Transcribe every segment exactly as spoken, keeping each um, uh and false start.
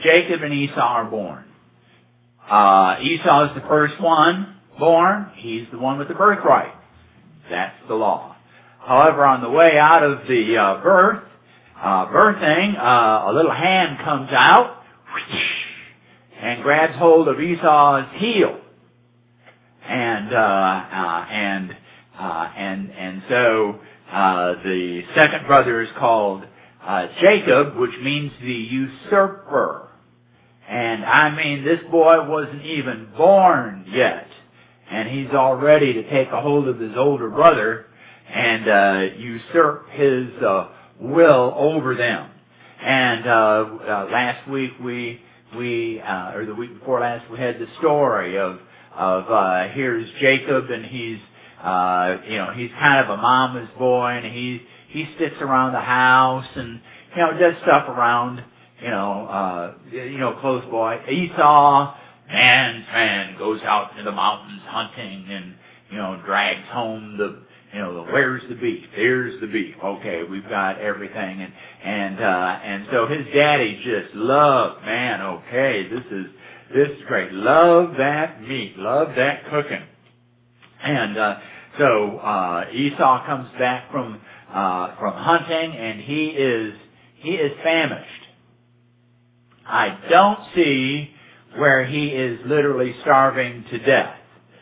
Jacob and Esau are born. Uh, Esau is the first one born. He's the one with the birthright. That's the law. However, on the way out of the uh, birth, uh, birthing, uh, a little hand comes out and grabs hold of Esau's heel. And, uh, uh, and, uh, and, and so, uh, the second brother is called, uh, Jacob, which means the usurper. And I mean, this boy wasn't even born yet. And he's all ready to take a hold of his older brother and, uh, usurp his, uh, will over them. And, uh, uh last week we, we, uh, or the week before last, we had the story of, of, uh, here's Jacob, and he's, uh, you know, he's kind of a mama's boy, and he, he sits around the house and, you know, does stuff around, you know, uh, you know, close boy. Esau, man, man, goes out into the mountains hunting and, you know, drags home the, you know, the, where's the beef? Here's the beef. Okay, we've got everything. And, and, uh, and so his daddy just loved, man, okay, this is, this is great. Love that meat. Love that cooking. And, uh, so, uh, Esau comes back from, uh, from hunting, and he is, he is famished. I don't see where he is literally starving to death.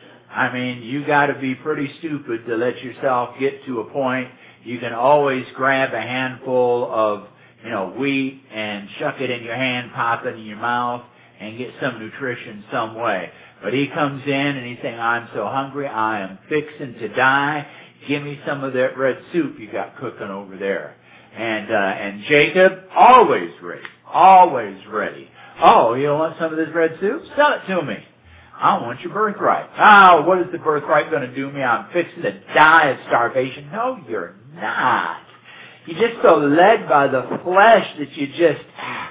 I mean, you gotta be pretty stupid to let yourself get to a point you can always grab a handful of, you know, wheat and shuck it in your hand, pop it in your mouth, and get some nutrition some way. But he comes in and he's saying, I'm so hungry, I am fixing to die. Give me some of that red soup you got cooking over there. And, uh, and Jacob, always ready, always ready. Oh, you want some of this red soup? Sell it to me. I want your birthright. Oh, what is the birthright going to do me? I'm fixing to die of starvation. No, you're not. You're just so led by the flesh that you just,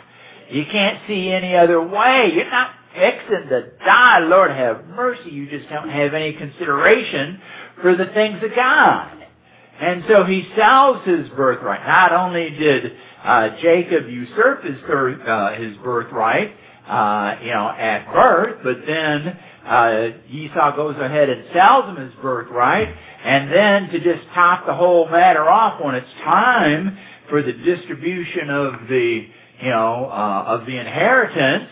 you can't see any other way. You're not fixing to die. Lord have mercy. You just don't have any consideration for the things of God. And so he sells his birthright. Not only did uh, Jacob usurp his, birth, uh, his birthright, uh, you know, at birth, but then uh, Esau goes ahead and sells him his birthright, and then to just top the whole matter off, when it's time for the distribution of the, you know, uh, of the inheritance,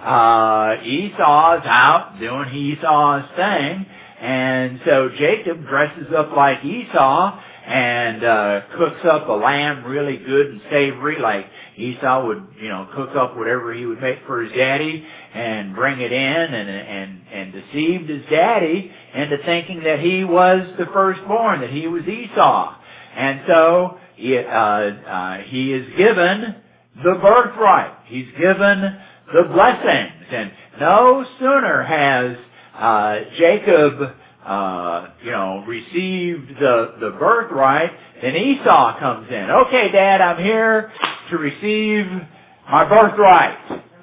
uh, Esau's out doing Esau's thing, and so Jacob dresses up like Esau and uh cooks up a lamb really good and savory, like Esau would, you know, cook up whatever he would make for his daddy and bring it in, and and and deceived his daddy into thinking that he was the firstborn, that he was Esau. And so he, uh, uh, he is given the birthright. He's given the blessings. And no sooner has uh Jacob Uh, you know, received the, the birthright, then Esau comes in. Okay, Dad, I'm here to receive my birthright.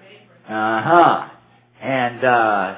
Uh-huh. And, uh,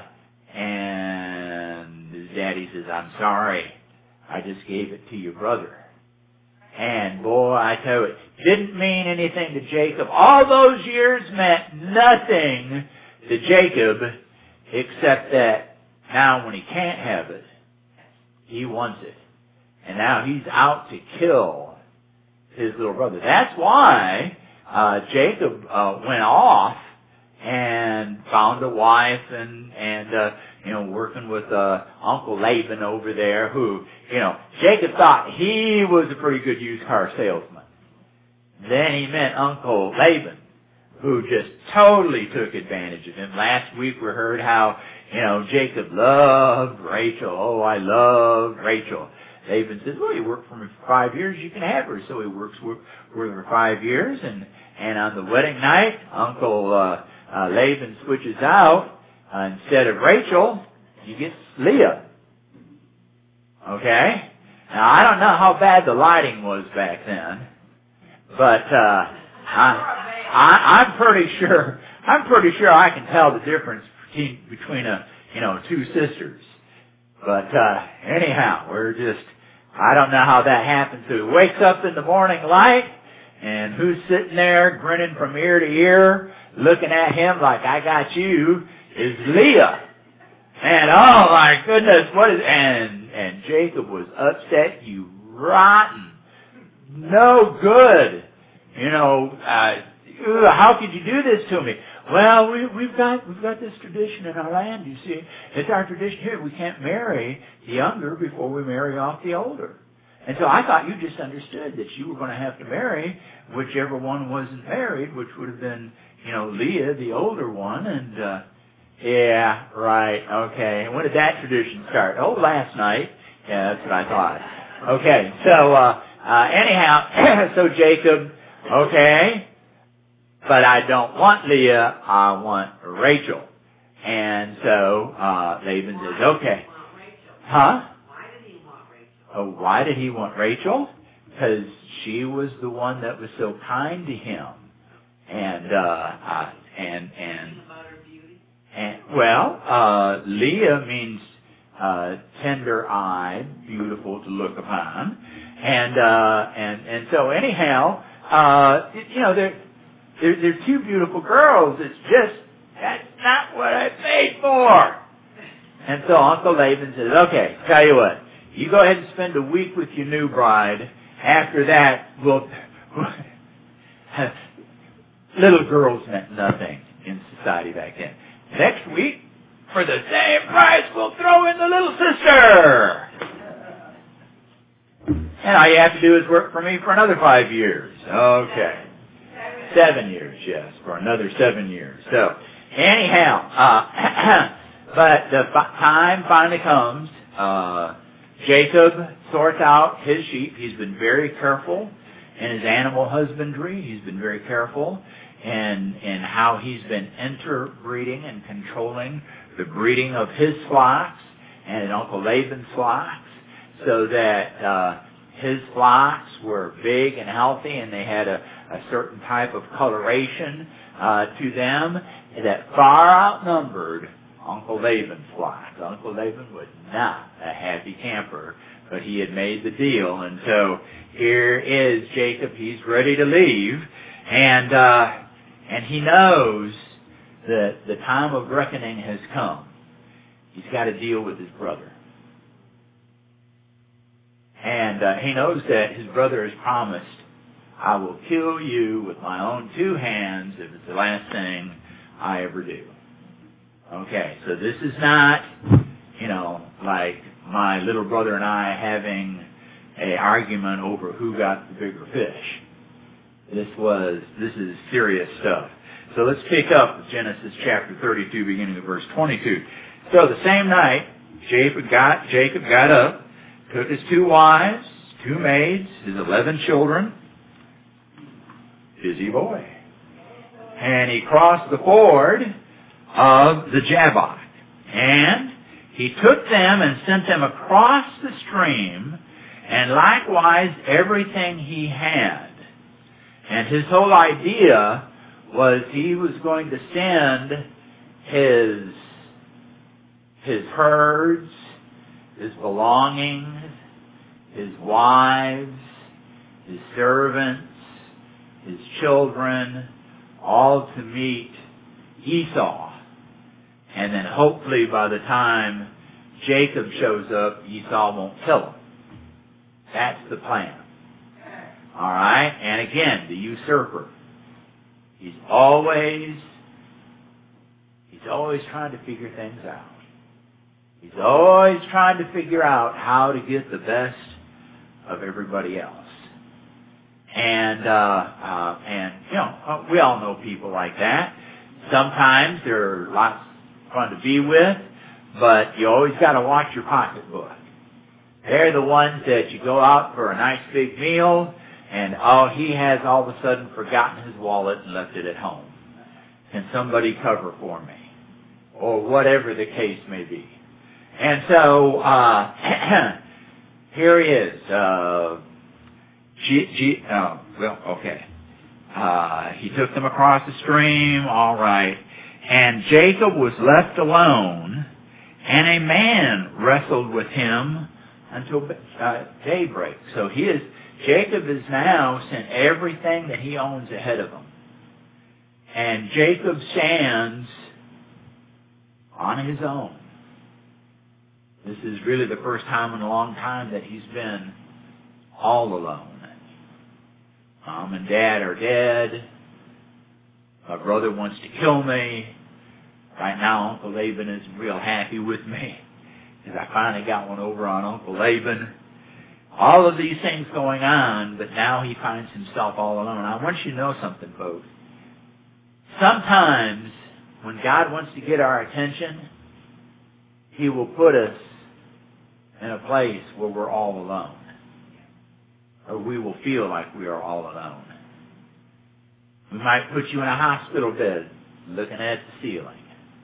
and his daddy says, I'm sorry. I just gave it to your brother. And boy, I tell you, it didn't mean anything to Jacob. All those years meant nothing to Jacob, except that now when he can't have it, he wants it. And now he's out to kill his little brother. That's why uh, Jacob uh, went off and found a wife and, and uh, you know, working with uh, Uncle Laban over there, who, you know, Jacob thought he was a pretty good used car salesman. Then he met Uncle Laban, who just totally took advantage of him. Last week we heard how, you know, Jacob loved Rachel. Oh, I loved Rachel. Laban says, well, you worked for me for five years, you can have her. So he works with her for five years, and, and on the wedding night, Uncle uh, uh, Laban switches out. Uh, instead of Rachel, he gets Leah. Okay? Now, I don't know how bad the lighting was back then, but uh, I, I, I'm pretty sure, I'm pretty sure I can tell the difference between a, you know, two sisters. But, uh, anyhow, we're just, I don't know how that happened. So he wakes up in the morning light, And who's sitting there grinning from ear to ear, looking at him like, I got you, is Leah. And oh my goodness, what is, and, and Jacob was upset, you rotten, no good. You know, uh, how could you do this to me? Well, we, we've got, we've got this tradition in our land, you see. It's our tradition here. We can't marry the younger before we marry off the older. And so I thought you just understood that you were going to have to marry whichever one wasn't married, which would have been, you know, Leah, the older one. And, uh, yeah, right, okay. And when did that tradition start? Oh, last night. Yeah, that's what I thought. Okay, so, uh, uh, anyhow, so Jacob, okay, but I don't want Leah, I want Rachel. And so, uh, Laban says, okay. Huh? Oh, why did he want Rachel? Because she was the one that was so kind to him. And, uh, uh and, and, and, well, uh, Leah means, uh, tender-eyed, beautiful to look upon. And, uh, and, and so anyhow, uh, you know, they're, they're, they're two beautiful girls. It's just, that's not what I paid for. And so Uncle Laban says, okay, tell you what, you go ahead and spend a week with your new bride. After that, we'll, little girls meant nothing in society back then. Next week, for the same price, we'll throw in the little sister. And all you have to do is work for me for another five years. Okay. Seven years, yes, for another seven years. So, anyhow, uh, but the time finally comes. Uh, Jacob sorts out his sheep. He's been very careful in his animal husbandry. He's been very careful in, in how he's been interbreeding and controlling the breeding of his flocks and Uncle Laban's flocks, so that uh, his flocks were big and healthy, and they had a, a certain type of coloration uh, to them that far outnumbered Uncle Laban's flocks. Uncle Laban was not a happy camper, but he had made the deal. And so here is Jacob. He's ready to leave, and uh, and he knows that the time of reckoning has come. He's got to deal with his brother. And uh, he knows that his brother has promised, I will kill you with my own two hands if it's the last thing I ever do. Okay, so this is not, you know, like my little brother and I having an argument over who got the bigger fish. This was, this is serious stuff. So let's pick up with Genesis chapter thirty-two, beginning of verse twenty-two. So the same night, Jacob got, Jacob got up, took his two wives, two maids, his eleven children, busy boy, and he crossed the ford of the Jabbok. And he took them and sent them across the stream, and likewise everything he had. And his whole idea was he was going to send his, his herds, his belongings, his wives, his servants, his children, all to meet Esau. And then hopefully by the time Jacob shows up, Esau won't kill him. That's the plan. All right? And again, the usurper. He's always, he's always trying to figure things out. He's always trying to figure out how to get the best of everybody else. And, uh, uh, and, you know, we all know people like that. Sometimes they're lots fun to be with, but you always got to watch your pocketbook. They're the ones that you go out for a nice big meal, and oh, he has all of a sudden forgotten his wallet and left it at home. Can somebody cover for me? Or whatever the case may be. And so, uh, here he is. Uh, G, G, oh, well, okay. Uh, he took them across the stream, all right. And Jacob was left alone, and a man wrestled with him until uh, daybreak. So his Jacob has now sent everything that he owns ahead of him. And Jacob stands on his own. This is really the first time in a long time that he's been all alone. Mom and Dad are dead. My brother wants to kill me. Right now, Uncle Laban isn't real happy with me because I finally got one over on Uncle Laban. All of these things going on, but now he finds himself all alone. I want you to know something, folks. Sometimes, when God wants to get our attention, He will put us in a place where we're all alone. Or we will feel like we are all alone. We might put you in a hospital bed looking at the ceiling.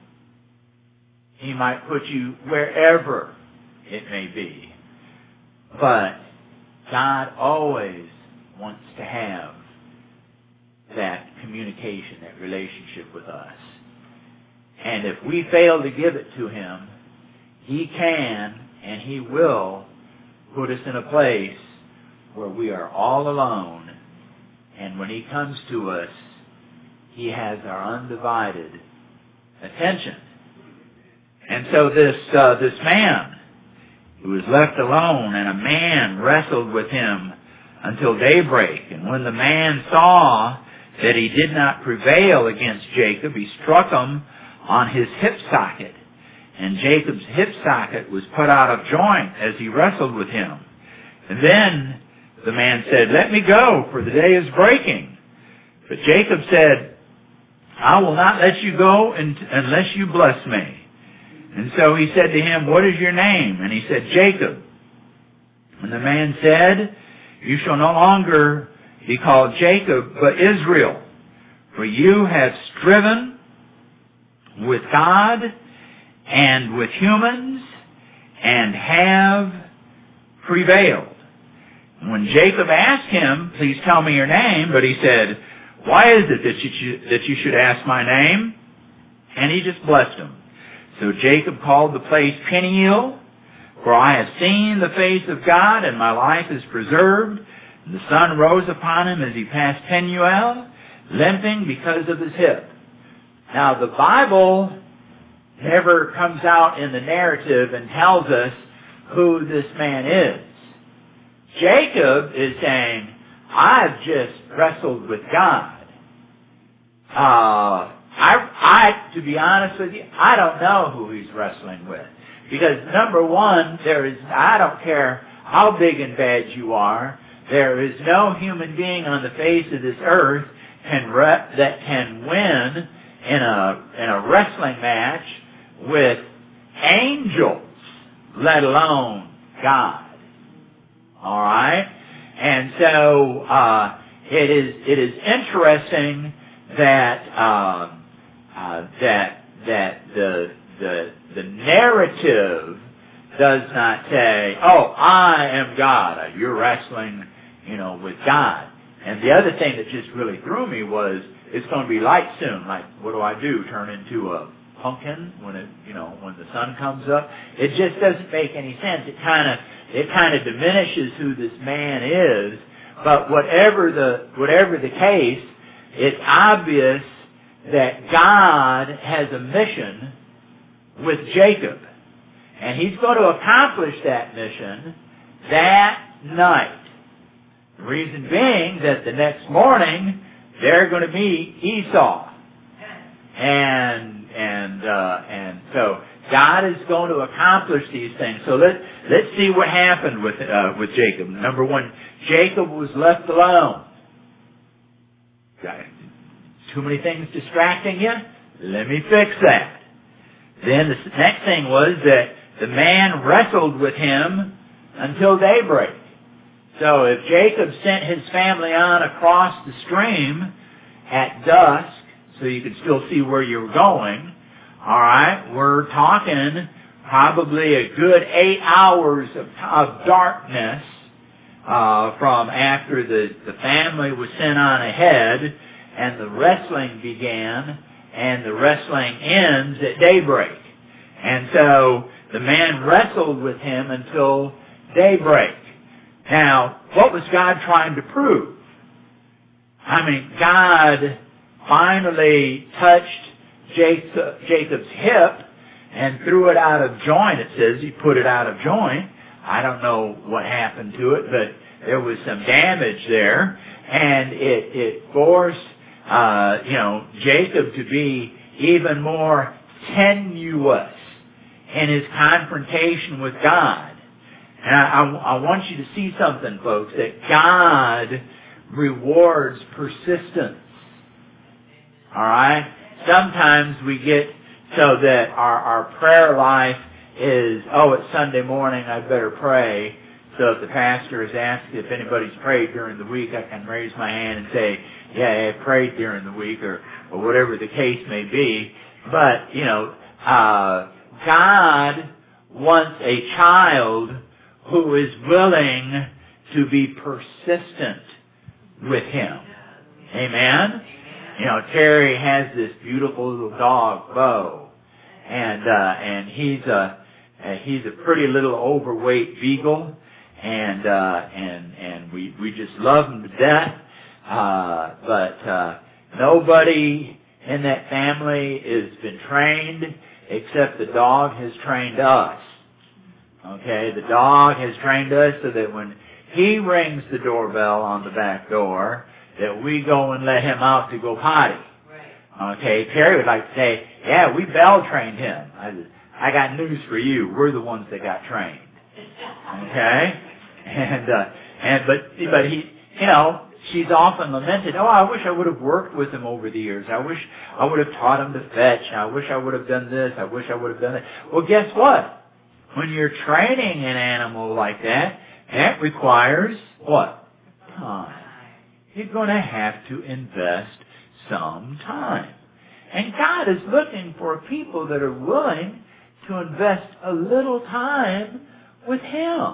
He might put you wherever it may be. But God always wants to have that communication, that relationship with us. And if we fail to give it to Him, He can and He will put us in a place where we are all alone. And when He comes to us, He has our undivided attention. And so this uh, this man, he was left alone, and a man wrestled with him until daybreak. And when the man saw that he did not prevail against Jacob, he struck him on his hip socket. And Jacob's hip socket was put out of joint as he wrestled with him. And then the man said, "Let me go, for the day is breaking." But Jacob said, "I will not let you go unless you bless me." And so he said to him, "What is your name?" And he said, "Jacob." And the man said, "You shall no longer be called Jacob, but Israel, for you have striven with God and with humans and have prevailed." And when Jacob asked him, "Please tell me your name," but he said, "Why is it that you should, that you should ask my name?" And he just blessed him. So Jacob called the place Peniel, "For I have seen the face of God, and my life is preserved." And the sun rose upon him as he passed Peniel, limping because of his hip. Now the Bible never comes out in the narrative and tells us who this man is. Jacob is saying, "I've just wrestled with God." Uh, I, I, to be honest with you, I don't know who he's wrestling with. Because number one, there is, I don't care how big and bad you are, there is no human being on the face of this earth can re- that can win in a, in a wrestling match with angels, let alone God. Alright? And so, uh, it is, it is interesting that, uh, uh, that, that the, the, the narrative does not say, "Oh, I am God. You're wrestling, you know, with God." And the other thing that just really threw me was, it's going to be light soon. Like, what do I do? Turn into a pumpkin when it, you know, when the sun comes up? It just doesn't make any sense. It kind of, it kind of diminishes who this man is. But whatever the, whatever the case, it's obvious that God has a mission with Jacob. And He's going to accomplish that mission that night. The reason being that the next morning, they're going to meet Esau. And, and, uh, and so God is going to accomplish these things. So let, let's see what happened with, uh, with Jacob. Number one, Jacob was left alone. Too many things distracting you? Let me fix that. Then the next thing was that the man wrestled with him until daybreak. So if Jacob sent his family on across the stream at dusk, so you could still see where you were going, alright, we're talking probably a good eight hours of, of darkness uh, from after the, the family was sent on ahead and the wrestling began, and the wrestling ends at daybreak. And so the man wrestled with him until daybreak. Now, what was God trying to prove? I mean, God finally touched Jacob, Jacob's hip and threw it out of joint. It says he put it out of joint. I don't know what happened to it, but there was some damage there, and it, it forced, uh, you know, Jacob to be even more tenuous in his confrontation with God. And I, I, I want you to see something, folks, that God rewards persistence. All right? Sometimes we get so that our, our prayer life is, oh, it's Sunday morning, I better pray. So if the pastor is asked if anybody's prayed during the week, I can raise my hand and say, yeah, I prayed during the week, or, or whatever the case may be. But, you know, uh, God wants a child who is willing to be persistent with Him. Amen? You know, Terry has this beautiful little dog, Bo, and uh, and he's a uh, he's a pretty little overweight beagle, and uh, and and we we just love him to death. Uh, but uh, nobody in that family has been trained except the dog has trained us. Okay, the dog has trained us so that when he rings the doorbell on the back door, that we go and let him out to go potty. Right. Okay, Terry would like to say, yeah, we bell trained him. I, I got news for you. We're the ones that got trained. Okay? And, uh, and, but, but he, you know, she's often lamented, oh, I wish I would have worked with him over the years. I wish I would have taught him to fetch. I wish I would have done this. I wish I would have done that. Well, guess what? When you're training an animal like that, that requires what? Time. You're going to have to invest some time. And God is looking for people that are willing to invest a little time with Him.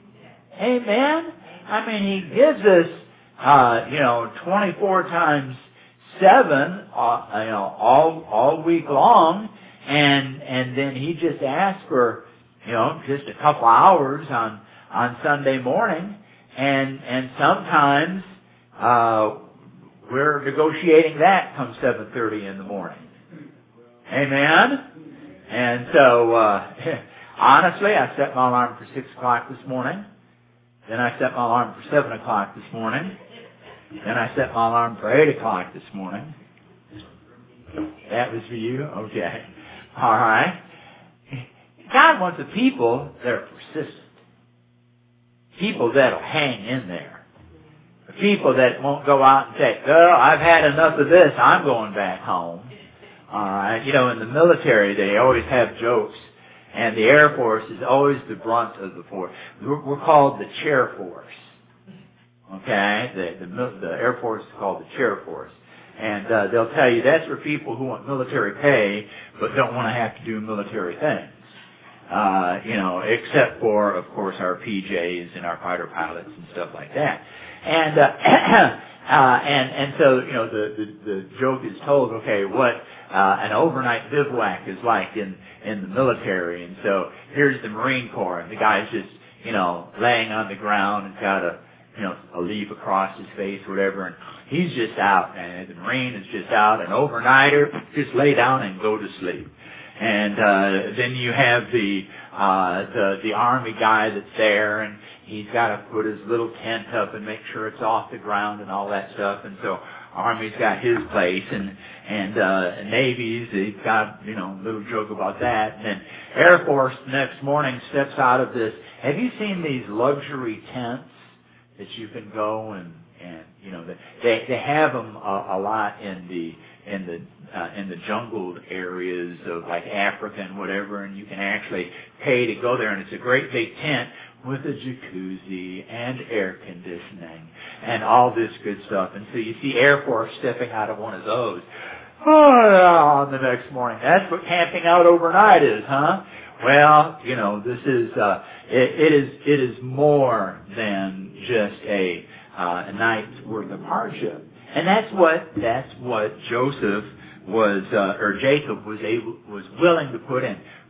Amen? I mean, He gives us, uh, you know, twenty-four times seven, uh, you know, all all week long, and and then He just asks for, you know, just a couple hours on on Sunday morning, and and sometimes uh, we're negotiating that come seven thirty in the morning. Amen. And so, uh, honestly, I set my alarm for six o'clock this morning. Then I set my alarm for seven o'clock this morning. Then I set my alarm for eight o'clock this morning. That was for you? Okay. All right. God wants a people that are persistent. People that'll hang in there. People that won't go out and say, well, I've had enough of this. I'm going back home. All right. You know, in the military, they always have jokes. And the Air Force is always the brunt of the force. We're, we're called the chair force. Okay? The, the, the Air Force is called the chair force. And uh, they'll tell you that's for people who want military pay but don't want to have to do military things. Uh, you know, except for, of course, our P Js and our fighter pilots and stuff like that. And, uh, uh, and, and so, you know, the, the, the joke is told, okay, what, uh, an overnight bivouac is like in, in the military. And so here's the Marine Corps, and the guy's just, you know, laying on the ground and got a, you know, a leaf across his face, whatever, and he's just out, and the Marine is just out, an overnighter, just lay down and go to sleep. And uh then you have the uh the the Army guy that's there, and he's got to put his little tent up and make sure it's off the ground and all that stuff. And so Army's got his place, and and uh Navy's, they've got, you know, a little joke about that. And then Air Force next morning steps out of this. Have you seen these luxury tents that you can go and and you know they they have them a, a lot in the in the uh, in the jungled areas of like Africa and whatever, and you can actually pay to go there, and it's a great big tent with a jacuzzi and air conditioning and all this good stuff. And so you see Air Force stepping out of one of those oh, on the next morning. That's what camping out overnight is, huh? Well, you know, this is uh, it, it is it is more than just a uh, a night's worth of hardship. And that's what that's what Joseph was, uh, or Jacob was able was willing to put in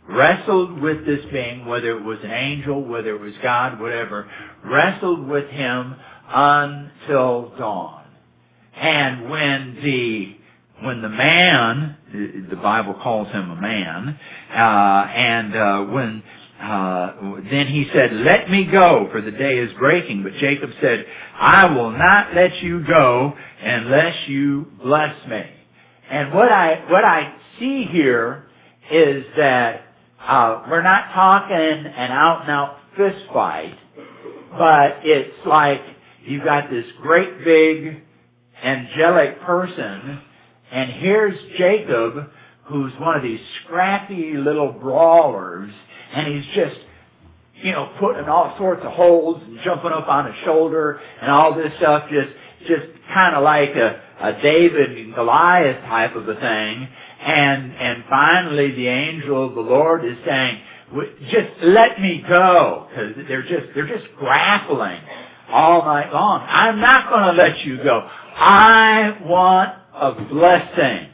wrestled with this being, whether it was an angel, whether it was God, whatever, wrestled with him until dawn. And when the when the man, the Bible calls him a man, uh, and uh, when uh, then he said, "Let me go, for the day is breaking." But Jacob said, "I will not let you go unless you bless me." And what I what I see here is that uh, we're not talking an out and out fist fight, but it's like you've got this great big angelic person, and here's Jacob, who's one of these scrappy little brawlers, and he's just, you know, putting all sorts of holds and jumping up on his shoulder and all this stuff, just just kind of like a, a David and Goliath type of a thing. And and finally the angel of the Lord is saying, just let me go, because they're just they're just grappling all night long. I'm not going to let you go. I want a blessing.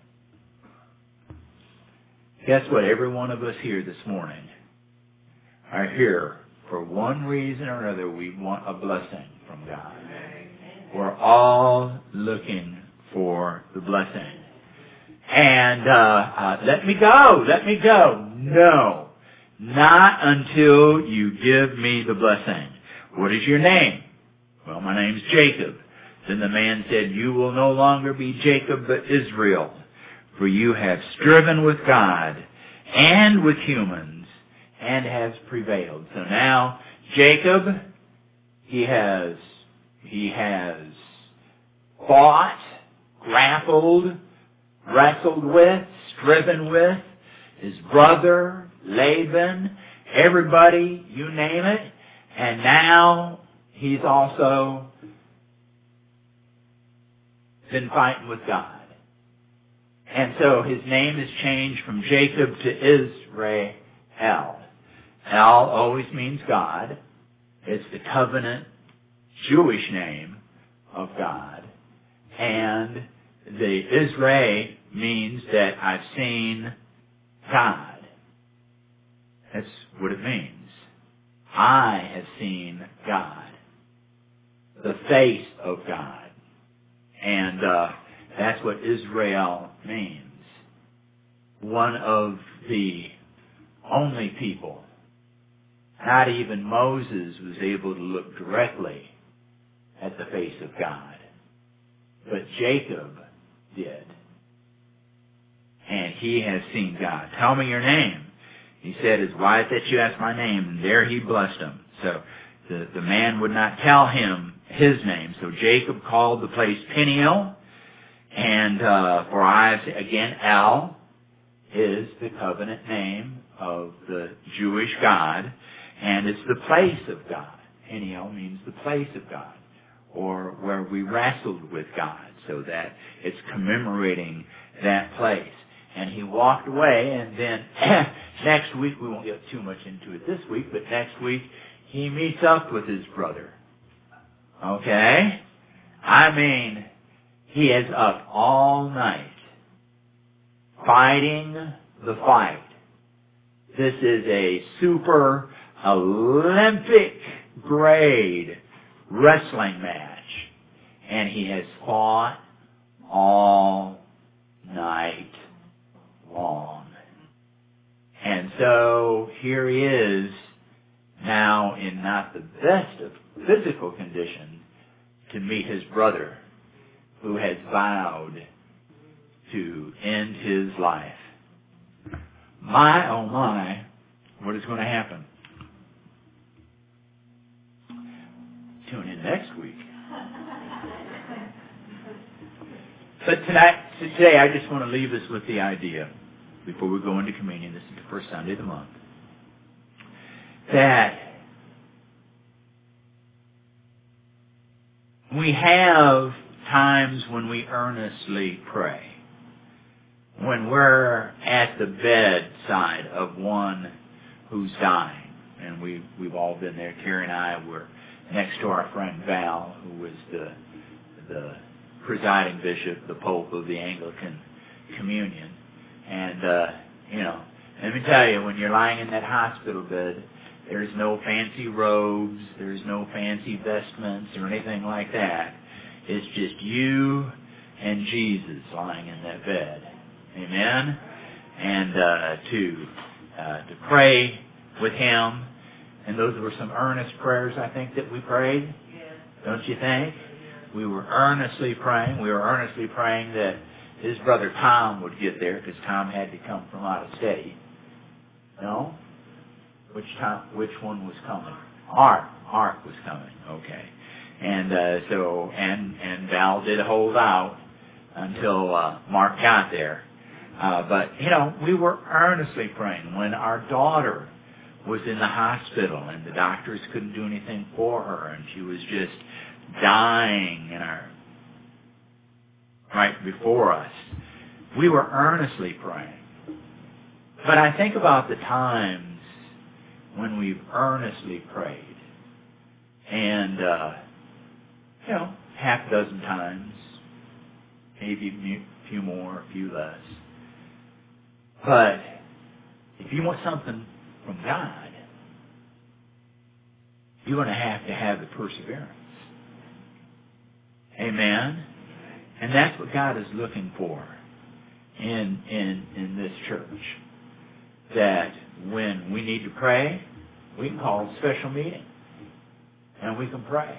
Guess what? Every one of us here this morning are here for one reason or another. We want a blessing from God. We're all looking for the blessing. And uh, uh, let me go, let me go. No, not until you give me the blessing. What is your name? Well, my name's Jacob. Then the man said, "You will no longer be Jacob, but Israel, for you have striven with God and with humans and has prevailed." So now Jacob, he has, he has fought, grappled, wrestled with, striven with his brother, Laban, everybody, you name it. And now he's also been fighting with God. And so his name is changed from Jacob to Israel. El always means God. It's the covenant Jewish name of God. And the Israel means that I've seen God. That's what it means. I have seen God. The face of God. And uh, that's what Israel means. One of the only people, not even Moses was able to look directly at the face of God. But Jacob did. And he has seen God. "Tell me your name." He said, "It's why is that you ask my name?" And there he blessed him. So the, the man would not tell him his name. So Jacob called the place Peniel. And uh, for I, again, El is the covenant name of the Jewish God. And it's the place of God. Peniel means the place of God, or where we wrestled with God, so that it's commemorating that place. And he walked away, and then next week, we won't get too much into it this week, but next week he meets up with his brother. Okay? I mean, he is up all night fighting the fight. This is a super Olympic grade wrestling match. And he has fought all night long. And so here he is now in not the best of physical condition to meet his brother who has vowed to end his life. My, oh my, what is going to happen? Tune in next week. But tonight, today, I just want to leave us with the idea, before we go into communion, this is the first Sunday of the month, that we have times when we earnestly pray, when we're at the bedside of one who's dying, and we, we've all been there. Terry and I were next to our friend Val, who was the the presiding bishop, the Pope of the Anglican Communion. And, uh, you know, Let me tell you, when you're lying in that hospital bed, there's no fancy robes, there's no fancy vestments or anything like that. It's just you and Jesus lying in that bed. Amen? And uh, to uh, to pray with Him. And those were some earnest prayers, I think, that we prayed. Don't you think? We were earnestly praying. We were earnestly praying that his brother Tom would get there, because Tom had to come from out of state. No? Which Tom? Which one was coming? Art. Art was coming. Okay. And uh, so, and and Val did hold out until uh, Mark got there. Uh, but you know, we were earnestly praying when our daughter was in the hospital and the doctors couldn't do anything for her, and she was just dying in our right before us. We were earnestly praying. But I think about the times when we've earnestly prayed, and uh, you know, half a dozen times, maybe a few more, a few less. But if you want something from God, you're going to have to have the perseverance. Amen? And that's what God is looking for in, in, in this church. That when we need to pray, we can call a special meeting and we can pray.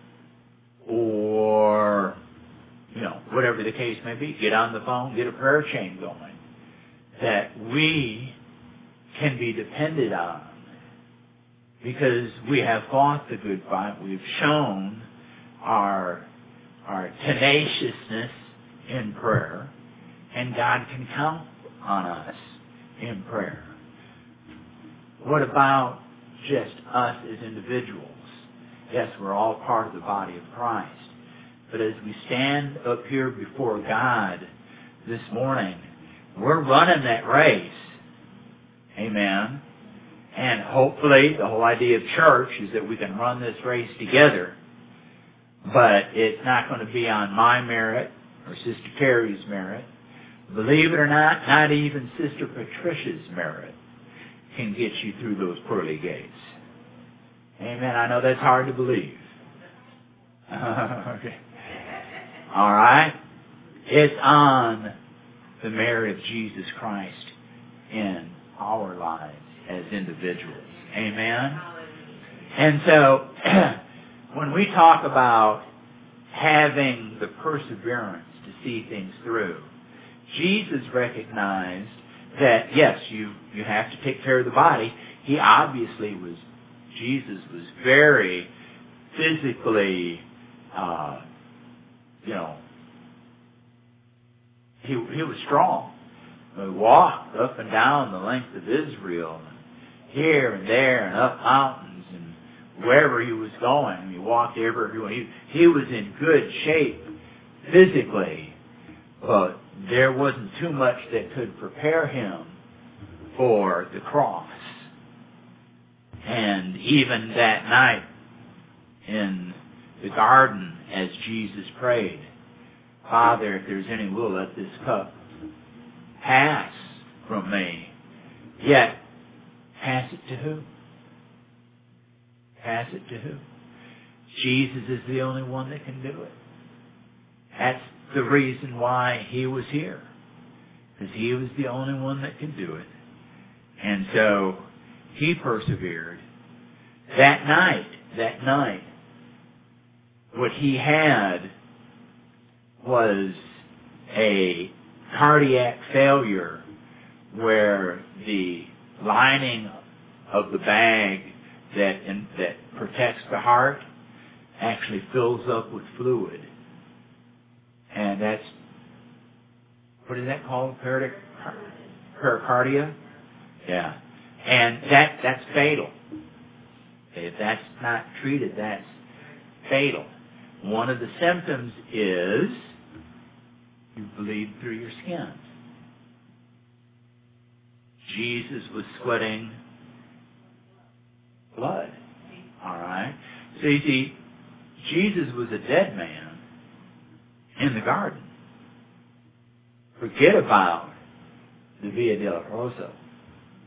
Or, you know, whatever the case may be, get on the phone, get a prayer chain going. That we can be depended on, because we have fought the good fight. We've shown our our tenaciousness in prayer, and God can count on us in prayer. What about just us as individuals? Yes, we're all part of the body of Christ. But as we stand up here before God this morning, we're running that race. Amen. And hopefully the whole idea of church is that we can run this race together. But it's not going to be on my merit or Sister Terry's merit. Believe it or not, not even Sister Patricia's merit can get you through those pearly gates. Amen. I know that's hard to believe. Okay. All right. It's on the merit of Jesus Christ in our lives as individuals. Amen? And so, when we talk about having the perseverance to see things through, Jesus recognized that, yes, you, you have to take care of the body. He obviously was, Jesus was very physically, uh, you know, He, he was strong. He walked up and down the length of Israel, and here and there, and up mountains, and wherever he was going. He walked everywhere. He, he was in good shape physically, but there wasn't too much that could prepare him for the cross. And even that night in the garden, as Jesus prayed, Father, if there's any will, let this cup pass from me. Yet, pass it to who? Pass it to who? Jesus is the only one that can do it. That's the reason why he was here. Because he was the only one that can do it. And so, he persevered. That night, that night, what he had was a cardiac failure where the lining of the bag that in, that protects the heart actually fills up with fluid. And that's, what is that called? Pericardi- pericardia? Yeah. And that that's fatal. If that's not treated, that's fatal. One of the symptoms is you bleed through your skin. Jesus was sweating blood. All right? So you see, Jesus was a dead man in the garden. Forget about the Via del Rosa.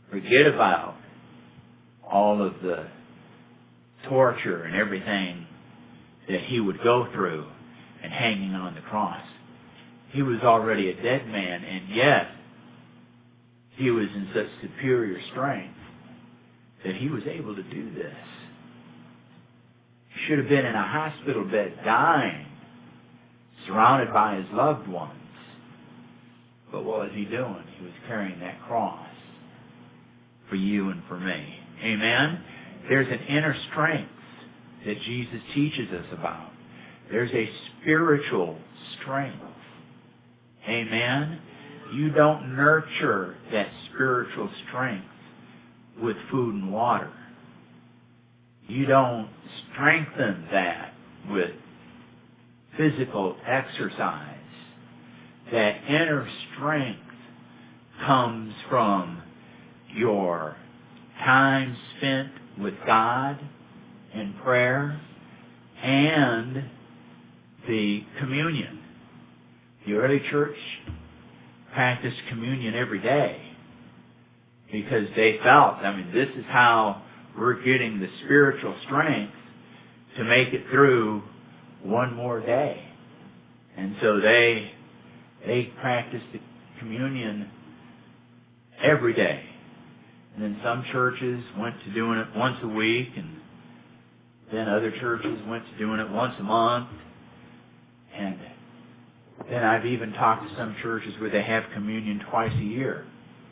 Forget about all of the torture and everything that he would go through and hanging on the cross. He was already a dead man, and yet he was in such superior strength that he was able to do this. He should have been in a hospital bed dying, surrounded by his loved ones. But what was he doing? He was carrying that cross for you and for me. Amen? There's an inner strength that Jesus teaches us about. There's a spiritual strength. Amen? You don't nurture that spiritual strength with food and water. You don't strengthen that with physical exercise. That inner strength comes from your time spent with God in prayer and the communion. The early church practiced communion every day because they felt, I mean, this is how we're getting the spiritual strength to make it through one more day. And so they they practiced the communion every day. And then some churches went to doing it once a week, and then other churches went to doing it once a month. And then I've even talked to some churches where they have communion twice a year.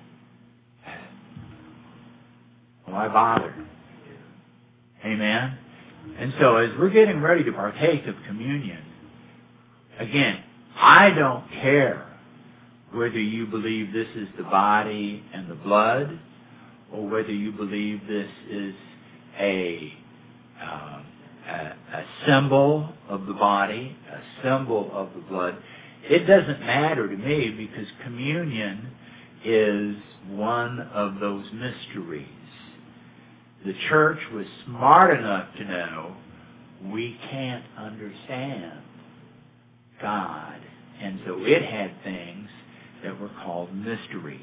Why bother? Amen? And so as we're getting ready to partake of communion, again, I don't care whether you believe this is the body and the blood, or whether you believe this is a, uh, a, a symbol of the body, a symbol of the blood. It doesn't matter to me, because communion is one of those mysteries. The church was smart enough to know we can't understand God. And so it had things that were called mysteries.